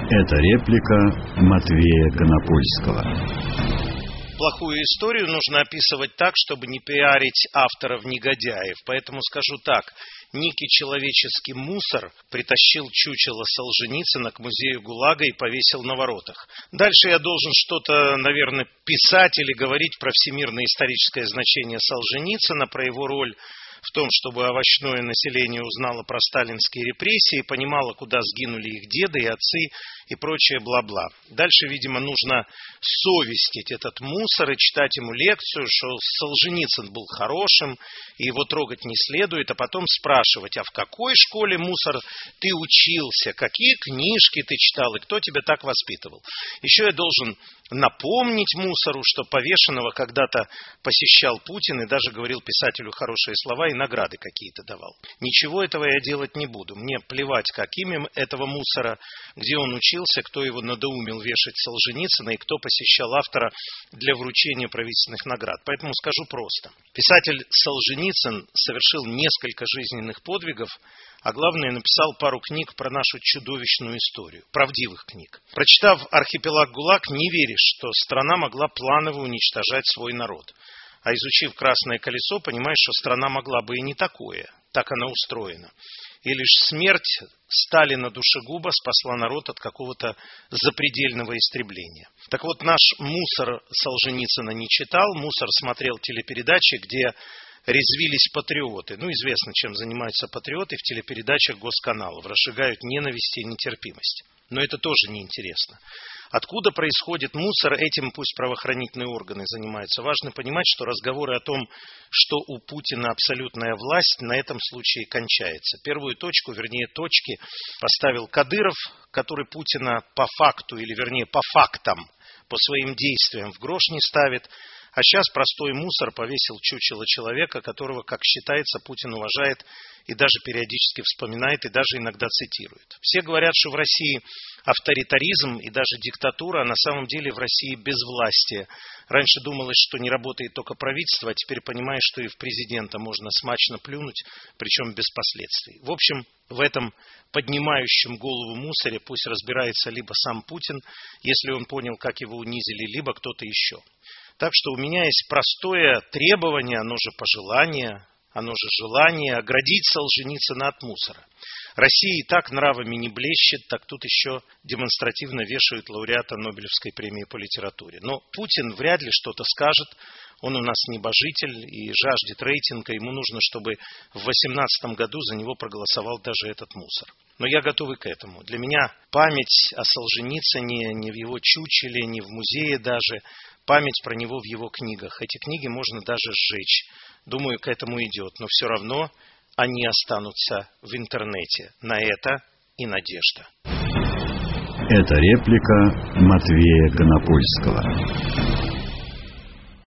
Это реплика Матвея Конопольского. Плохую историю нужно описывать так, чтобы не пиарить авторов-негодяев. Поэтому скажу так. Некий человеческий мусор притащил чучело Солженицына к музею ГУЛАГа и повесил на воротах. Дальше я должен что-то, наверное, писать или говорить про всемирное историческое значение Солженицына, про его роль в том, чтобы овощное население узнало про сталинские репрессии, понимало, куда сгинули их деды и отцы и прочее бла-бла. Дальше, видимо, нужно совестить этот мусор и читать ему лекцию, что Солженицын был хорошим, и его трогать не следует, а потом спрашивать, а в какой школе, мусор, ты учился, какие книжки ты читал и кто тебя так воспитывал. Еще я должен напомнить мусору, что повешенного когда-то посещал Путин и даже говорил писателю хорошие слова и награды какие-то давал. Ничего этого я делать не буду. Мне плевать, как имя этого мусора, где он учился, кто его надоумил вешать Солженицына и кто посещал автора для вручения правительственных наград. Поэтому скажу просто. Писатель Солженицын совершил несколько жизненных подвигов, а главное, написал пару книг про нашу чудовищную историю, правдивых книг. Прочитав «Архипелаг ГУЛАГ», не веришь, что страна могла планово уничтожать свой народ. А изучив «Красное колесо», понимаешь, что страна могла бы и не такое. Так она устроена. И лишь смерть Сталина душегуба спасла народ от какого-то запредельного истребления. Так вот, наш мусор Солженицына не читал, мусор смотрел телепередачи, где резвились патриоты. Известно, чем занимаются патриоты в телепередачах госканалов. Разжигают ненависть и нетерпимость. Но это тоже неинтересно. Откуда происходит мусор, этим пусть правоохранительные органы занимаются. Важно понимать, что разговоры о том, что у Путина абсолютная власть, на этом случае кончается. Первую точку, вернее точки, поставил Кадыров, который Путина по факту, или вернее по фактам, по своим действиям в грош не ставит. А сейчас простой мусор повесил чучело человека, которого, как считается, Путин уважает и даже периодически вспоминает, и даже иногда цитирует. Все говорят, что в России авторитаризм и даже диктатура, а на самом деле в России безвластие. Раньше думалось, что не работает только правительство, а теперь понимаешь, что и в президента можно смачно плюнуть, причем без последствий. В общем, в этом поднимающем голову мусоре пусть разбирается либо сам Путин, если он понял, как его унизили, либо кто-то еще. Так что у меня есть простое требование, оно же пожелание, оно же желание оградить Солженицына от мусора. Россия и так нравами не блещет, так тут еще демонстративно вешают лауреата Нобелевской премии по литературе. Но Путин вряд ли что-то скажет, он у нас небожитель и жаждет рейтинга, ему нужно, чтобы в 2018 году за него проголосовал даже этот мусор. Но я готов и к этому. Для меня память о Солженицыне не в его чучеле, не в музее даже, память про него в его книгах. Эти книги можно даже сжечь. Думаю, к этому идет, но все равно они останутся в интернете. На это и надежда. Это реплика Матвея Конопольского.